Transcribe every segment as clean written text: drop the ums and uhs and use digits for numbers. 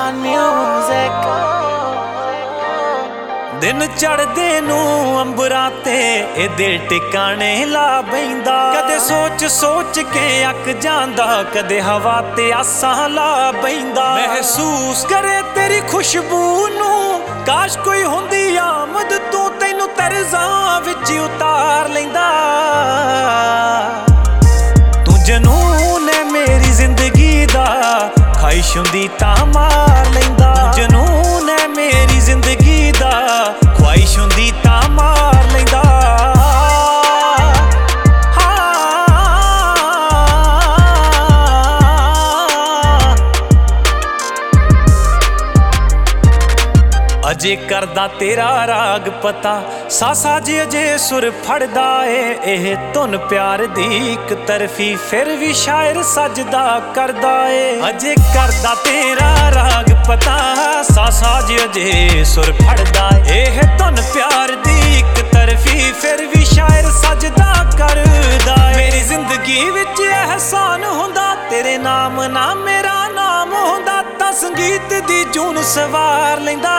music। दिन चढ़दे नूं अंबरां ते ए दिल टिकाणे ला बैंदा। कदे सोच सोच के अक जांदा, कदे हवा ते आसां ला बैंदा। महसूस करे तेरी खुशबू नूं, काश कोई हुंदी आमद तूं तैनूं तरज़ां विच उतार लैंदा। तू जनून है मेरी जिंदगी दा, ख्वाहिश हुंदी तां मार लैंदा। जनून है मेरी जिंदगी दा, ख्वाहिश हुंदी तां मार लैंदा। अजे करदा तेरा राग पता, सासा जी अजे सुर फड़दा ए। एह धुन प्यार दी इक तरफी, फिर भी शायर सजदा करदा ए। अजे करदा तेरा राग पता, सासा जी अजे सुर फड़दा ए। एह धुन प्यार दी इक तरफी, फिर भी शायर सजदा करदा ए। मेरी जिंदगी विच एहसान हुंदा, तेरे नाम ना मेरा नाम हुंदा, तां संगीत दी जून सवार लैंदा।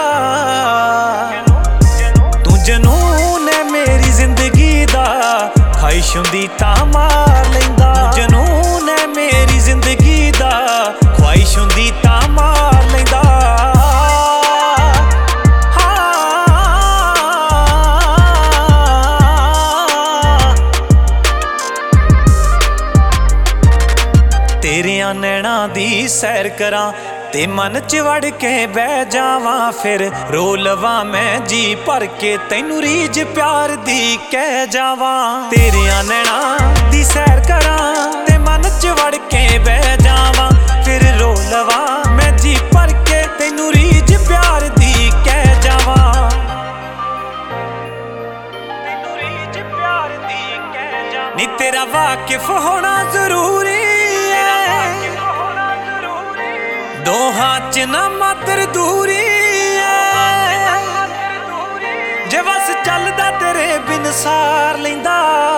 तू जनून है मेरी जिंदगी दा, ख्वाहिश हुंदी तां मार लैंदा। जनून है मेरी जिंदगी दा, ख्वाहिश हुंदी तां मार लैंदा। तेरियां नैणां दी सैर करां ते मन च वड़ के बह जावां, फिर रो लवां मैं जी भर के तैनूं रीझ प्यार दी कह जावां। तेरियां नैणां दी सैर करां ते मन च वड़ के बह जावां, फिर रो लवां मैं जी भर के तैनूं रीझ प्यार दी कह जावां। तैनूं रीझ प्यार दी कह जावां। नी तेरा वाकिफ होना जरूरी, दोहां च ना मात्र दूरी है। जे बस चलदा तेरे बिन सार लैंदा।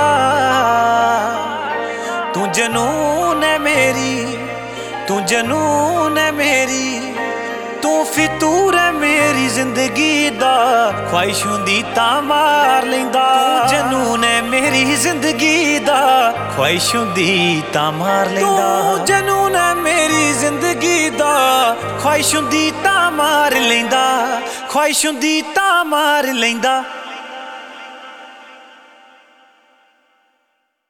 तू जनून है मेरी, तू जनून है मेरी, तू फितूर है मेरी जिंदगी दा, ख्वाहिश हुंदी तां मार लैंदा। जनून है मेरी जिंदगी दा, ख्वाहिश हुंदी तां मार लैंदा। जनून है मेरी जिंदगी दा, ख्वाहिश हुंदी तां मार लैंदा। ख्वाहिश हुंदी तां मार लैंदा।